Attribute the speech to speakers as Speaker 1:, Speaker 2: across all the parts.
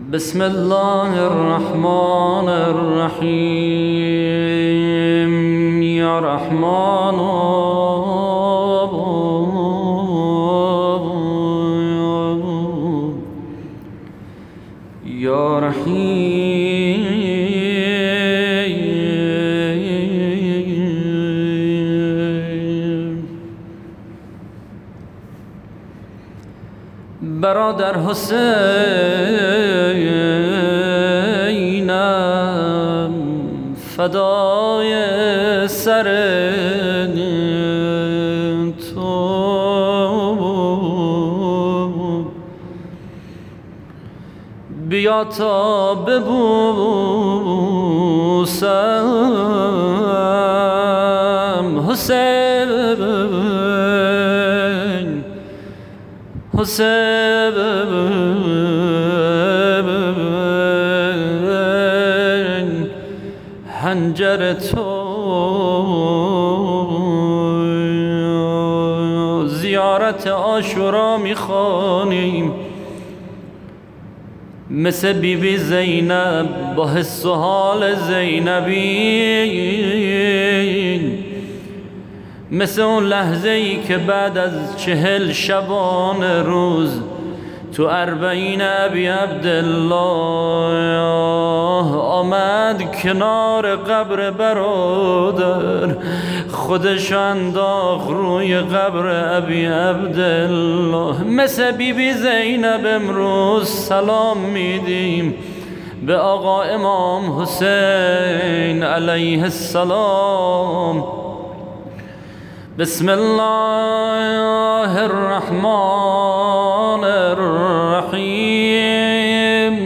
Speaker 1: بسم الله الرحمن الرحيم يا رحمن يا رحيم برادر حسینم فدای سر تو بیا تا ببوسم حسین حنجر تو زیارت عاشورا میخوانیم مثل بی بی زینب با حس و حال زینبی، مثل اون لحظه ای که بعد از 40 شبانه روز تو 40 ابی عبدالله آمد کنار قبر برادر، خودش انداخت روی قبر ابی عبدالله. مثل بی بی زینب امروز سلام میدیم به آقا امام حسین علیه السلام. بسم الله الرحمن الرحيم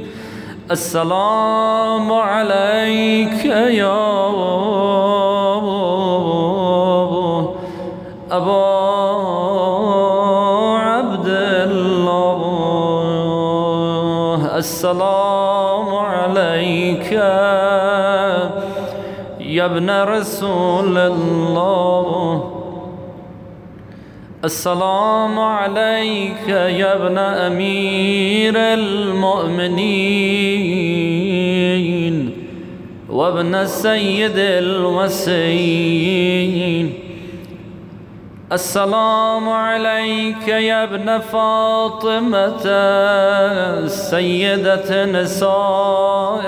Speaker 1: السلام عليك يا أبا عبد الله، السلام عليك يا ابن رسول الله، السلام عليك يا ابن أمير المؤمنين وابن سيد الوصيين، السلام عليك يا ابن فاطمة سيدة نساء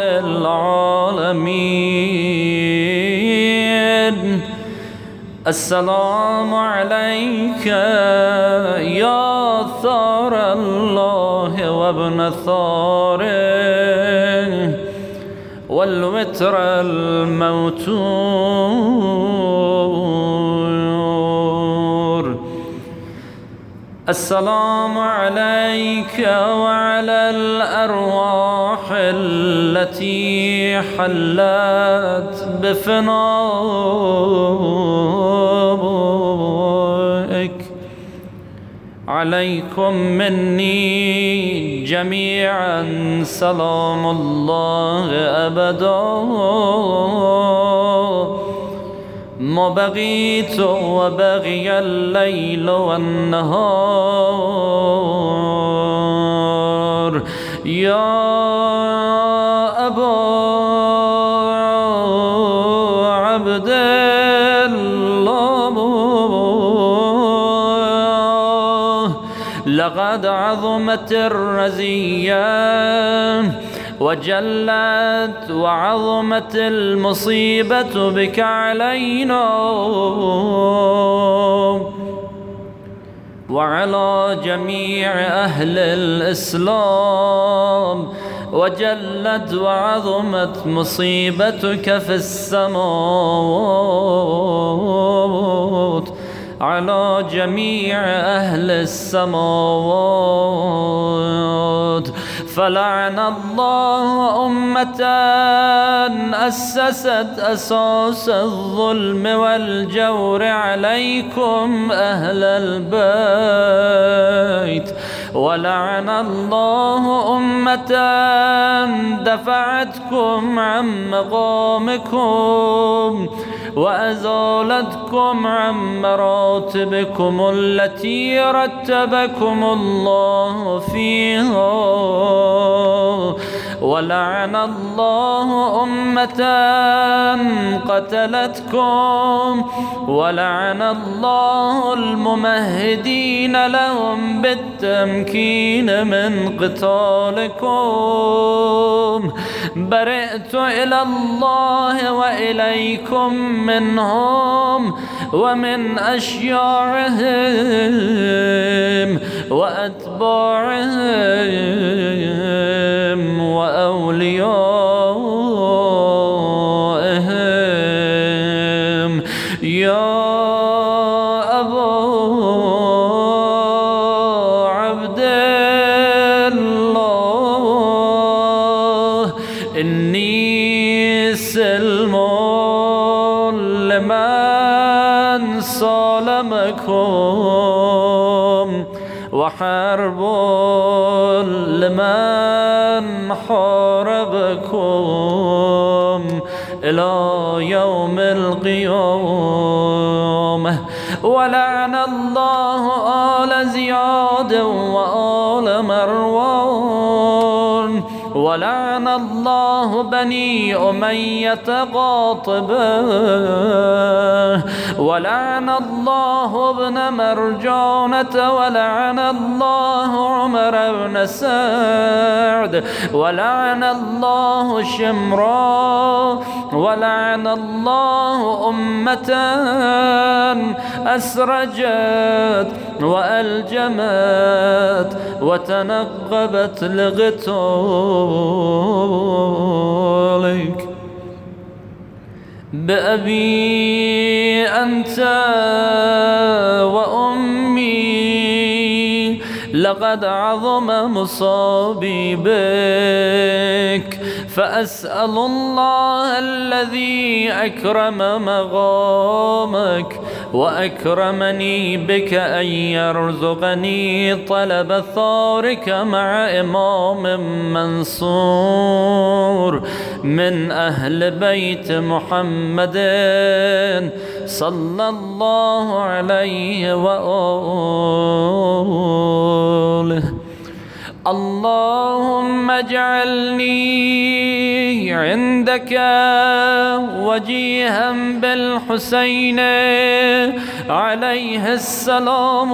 Speaker 1: العالمين، السلام عليك يا ثار الله وابن ثاره والوتر الموتور، السلام عليك وعلى الأرواح التي حلت بفنائك، عليكم مني جميعا سلام الله أبدا ما بقيت وبقي الليل والنهار. يا أبا عبد الله لقد عظمت الرزية وجلت وعظمت المصيبة بك علينا وعلى جميع أهل الإسلام، وجلت وعظمت مصيبتك في السماوات على جميع أهل السماوات. فلعن الله أمة أسست أساس الظلم والجور عليكم أهل البيت، ولعن الله أمة دفعتكم عن مقامكم وأزالتكم عن مراتبكم التي رتبكم الله فيها ولعن الله أمة قتلتكم، ولعن الله الممهدين لهم بالتمكين من قتالكم. برئت إلى الله وإليكم منهم ومن أشياعهم وأتباعهم وأوليائهم. يا أبا عبد الله، إني سلم لمن صالمكم، وحرب لمن حاربكم إلى يوم القيامة. ولعن الله آل زياد وآل مروان، ولعن الله بني أمية قاطبة، ولعن الله ابن مرجانة، ولعن الله عمر بن سعد، ولعن الله شمرا، ولعن الله أمة أسرجت وألجمت وتنقبت لقتالك. بأبي أنت وأمي لقد عظم مصابي بك، فأسأل الله الذي أكرم مقامك وأكرمني بك أن يرزقني طلب ثارك مع إمام منصور من أهل بيت محمد صلى الله عليه وآله. اللهم اجعلني عندك وجيها بالحسين عليه السلام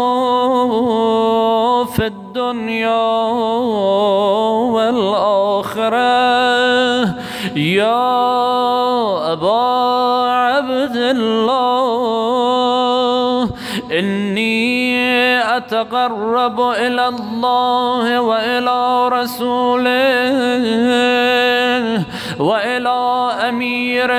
Speaker 1: في الدنيا والآخرة. يا أبا عبد الله، إني أتقرب إلى الله وإلى رسوله وإلى أمير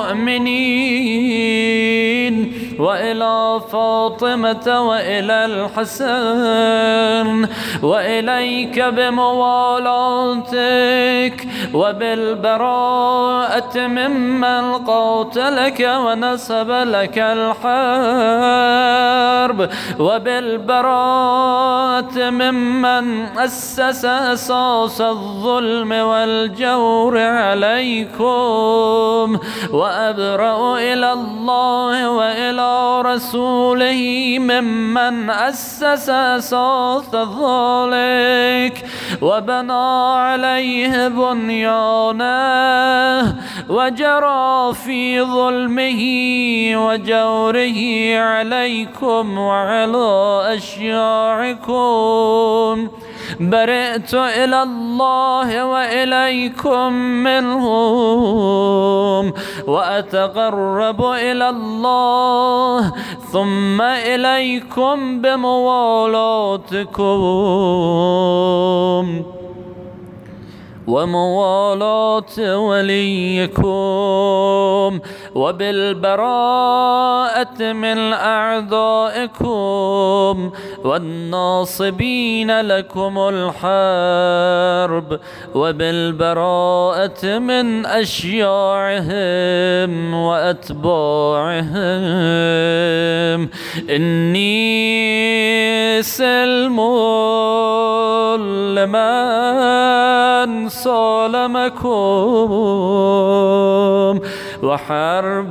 Speaker 1: المؤمنين وإلى فاطمة وإلى الحسن، وإليك بموالاتك وبالبراءة ممن قاتلك ونسب لك الحرب، وبالبراءة ممن أسس أساس الظلم والجور عليكم. وأبرأ إلى الله وإلى رسوله ممن أسس أساس ذلك وبنى عليه بنيانه وجرى في ظلمه وجوره عليكم وعلى أشياعكم. برئت إلى الله وإليكم منهم، وأتقرب إلى الله ثم إليكم بموالاتكم وموالاة وليكم، وبالبراءة من أعدائكم والناصبين لكم الحرب، وبالبراءة من أشياعهم وأتباعهم. إني سلم لمن صالمكم، وحرب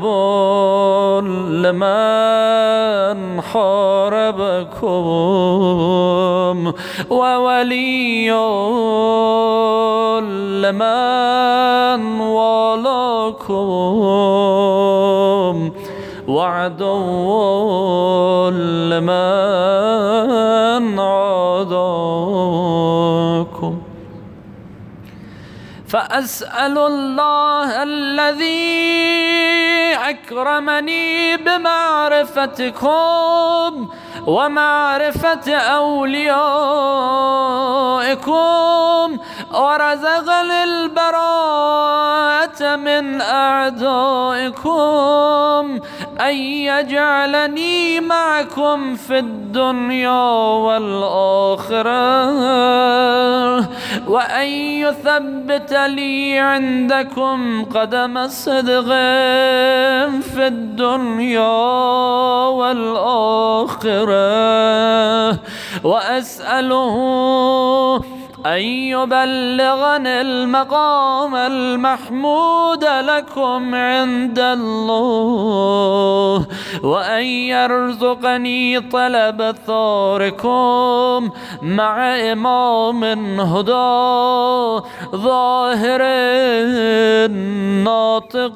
Speaker 1: لمن حاربكم، وولي لمن والاكم وعدو لمن عاداكم. فأسأل الله الذي أكرمني بمعرفتكم ومعرفة أوليائكم ورزقني البراءة من أعدائكم أن يجعلني معكم في الدنيا والآخرة، وأن يثبت لي عندكم قدم صدق في الدنيا والآخرة، وأسأله أن يبلغني المقام المحمود لكم عند الله، وأن يرزقني طلب ثاركم مع إمام هدى ظاهر ناطق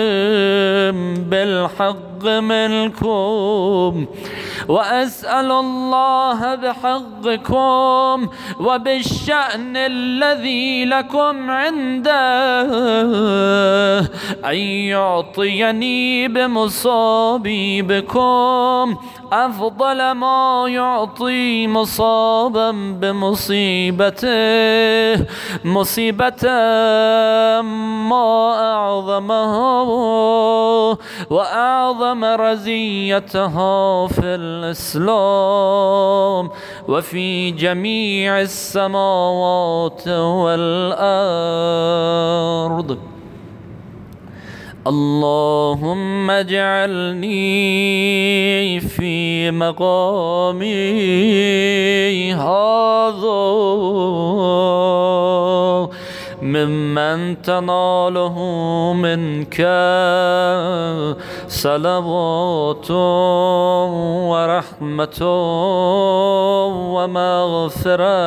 Speaker 1: بالحق منكم. وأسأل الله بحقكم وبالشأن الذي لكم عنده أن يعطيني بمصابي بكم أفضل ما يعطي مصابا بمصيبته، مصيبة ما أعظمها وأعظم رزيتها في الإسلام وفي جميع السماوات والأرض. اللهم اجعلني في مقامي هذا ممن تناله منك صلوات ورحمة ومغفرة.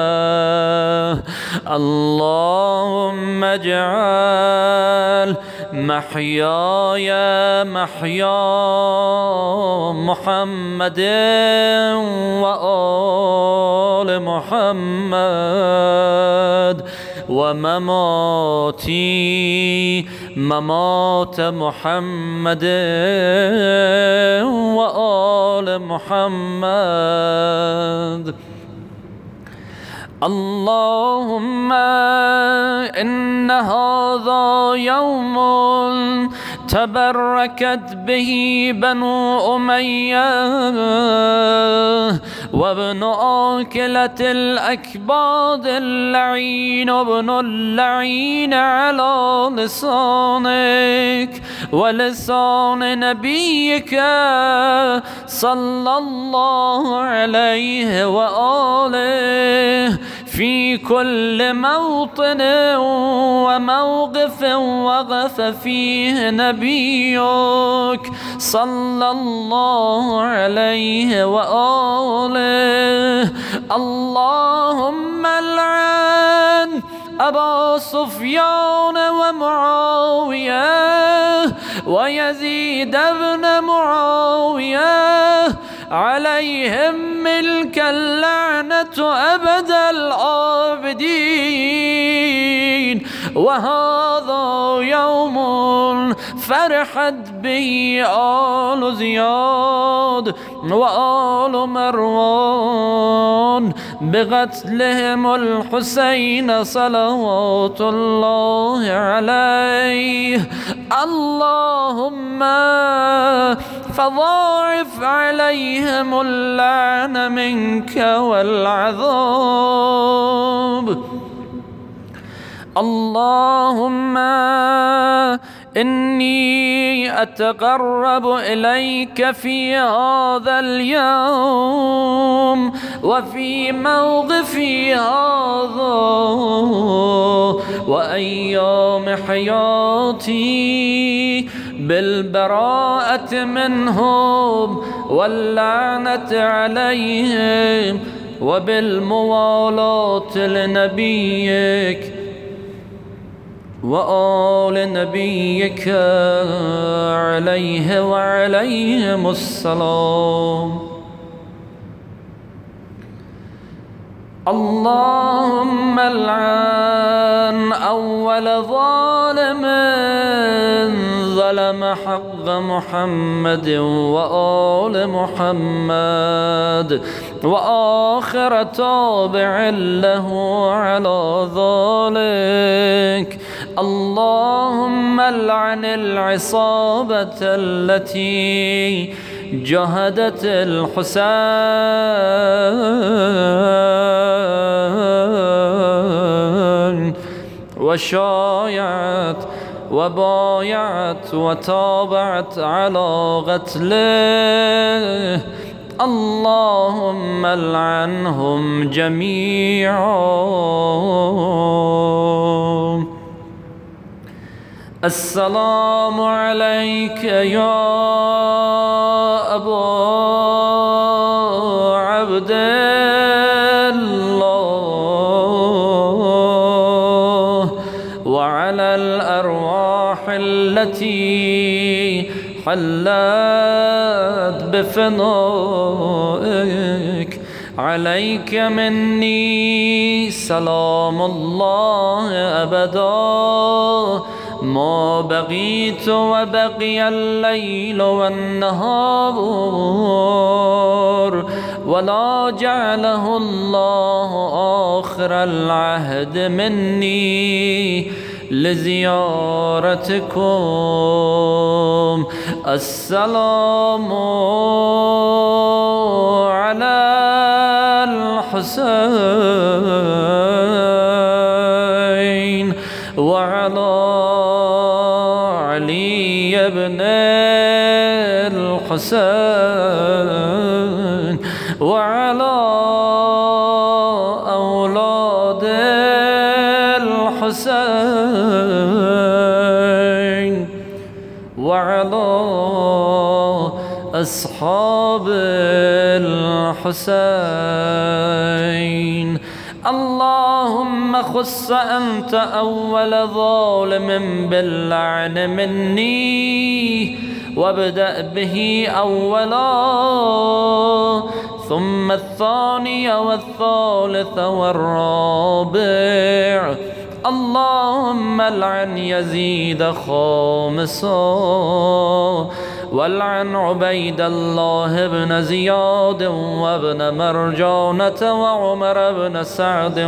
Speaker 1: اللهم اجعل محياي محيا محمد وآل محمد، ومماتي ممات محمد وآل محمد. اللهم إن هذا يوم تبركت به بنو أمية وابن آكلة الأكباد اللعين ابن اللعين على لسانك ولسان نبيك صلى الله عليه وآله في كل موطن وموقف وقف فيه نبيك صلى الله عليه وآله. اللهم العن أبا سفيان ومعاوية ويزيد بن معاوية عليهم ملك اللعنة أبد الآبدين. وهذا يوم فرحت به آل زياد وآل مروان بقتلهم الحسين صلوات الله عليه. اللهم فضاعف عليهم اللعن منك والعذاب. اللهم إني أتقرب إليك في هذا اليوم وفي موقفي هذا وأيام حياتي بالبراءة منهم واللعنة عليهم وبالموالاة لنبيك وآل نبيك عليه وعليهم السلام. اللهم العن أول ظالم ظلم حق محمد وآل محمد، وآخر تابع له على ذلك. اللهم العن العصابة التي جهدت الحسين وشايعت وبايعت وتابعت على قتله. اللهم لعنهم جميعا. السلام عليك يا أبا عبد الله، وعلى الأرواح التي حلت بفنائك. عليك مني سلام الله أبدا ما بقيت وبقي الليل والنهار، ولا جعله الله آخر العهد مني لزيارتكم. السلام على الحسين وعلى علي بن الحسين وعلى أولاد الحسين وعلى أصحاب الحسين. اللهم خص أنت أول ظالم باللعن مني، وابدأ به أولا ثم الثاني والثالث والرابع. اللهم لعن يزيد خامسا، والعن عبيد الله بن زياد وابن مرجانة وعمر بن سعد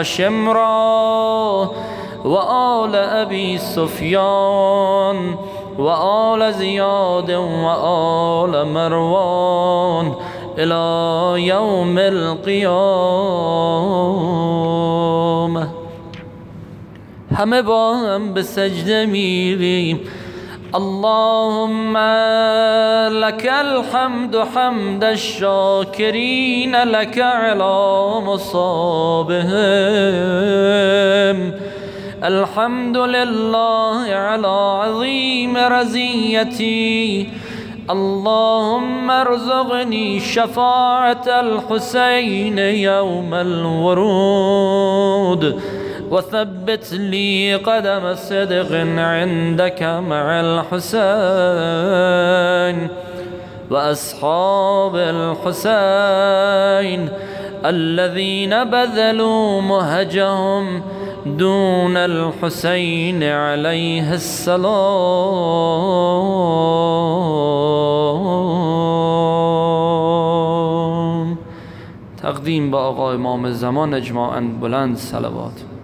Speaker 1: وشمرا وآل أبي سفيان وآل زياد وآل مروان إلى يوم القيامة. همه با هم به سجده میریم. اللهم لك الحمد حمد الشاكرين لك على مصابهم. الحمد لله على عظيم رزيتي. اللهم ارزقني شفاعة الحسين يوم الورود، وثبت لي قدم صدق عندك مع الحسين وأصحاب الحسين الذين بذلوا مهجهم دون الحسين عليه السلام. تقدیم با آقا امام زمان اجماعاً بلند صلوات.